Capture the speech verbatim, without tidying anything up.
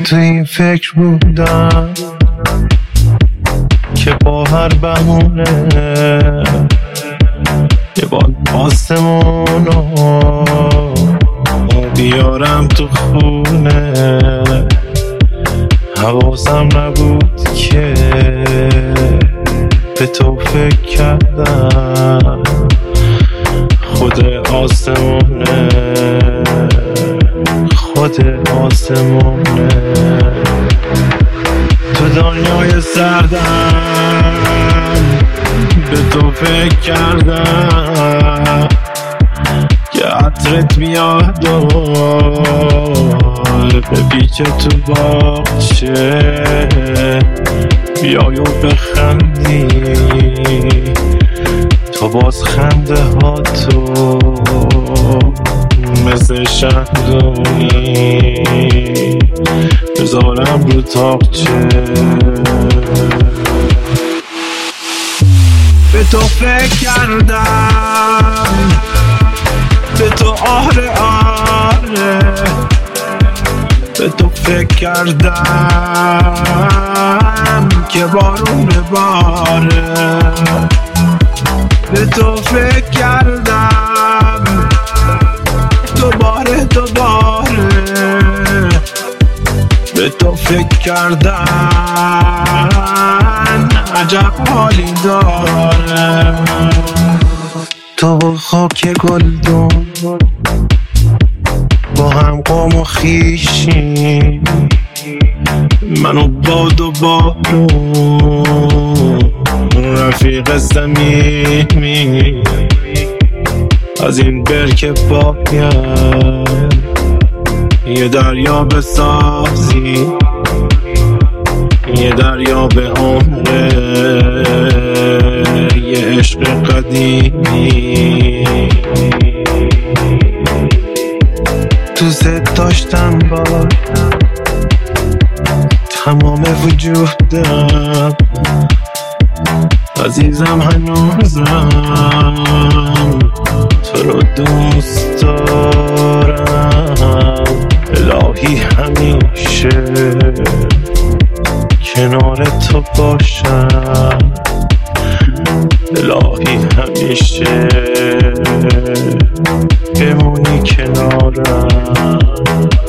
تو این فکر بودم که با هر بهونه یه باد آسمونو بیارم تو خونه. حواسم نبود که به تو فکر کردم خود آسمونه، خود آسمونه. تو دنیای سردم به تو فکر کردم که عطرت بیاد و بپیچه تو باغچه، بیای و بخندی تو باز خنده ها تو مثل شهدونی بذارم رو تاقچه. به تو فکر کردم، به تو آره آره، به تو فکر کردم که بارون بباره. به تو فکر کردم دوباره دوباره، به تو فکر کردم عجب حالی داره. تو خاک گلدون با هم قوم و خیشیم، منو باد و بارون رفیق صمیمی. از این برکه باید یه دریا بسازی، یه دریا به عمره، یه عشق قدیمی. دوست داشتم با تمام وجودم، عزیزم هنوزم تو رو دوست دارم. الهی همیشه کنار تو باشم، الهی همیشه بمونی کنارم.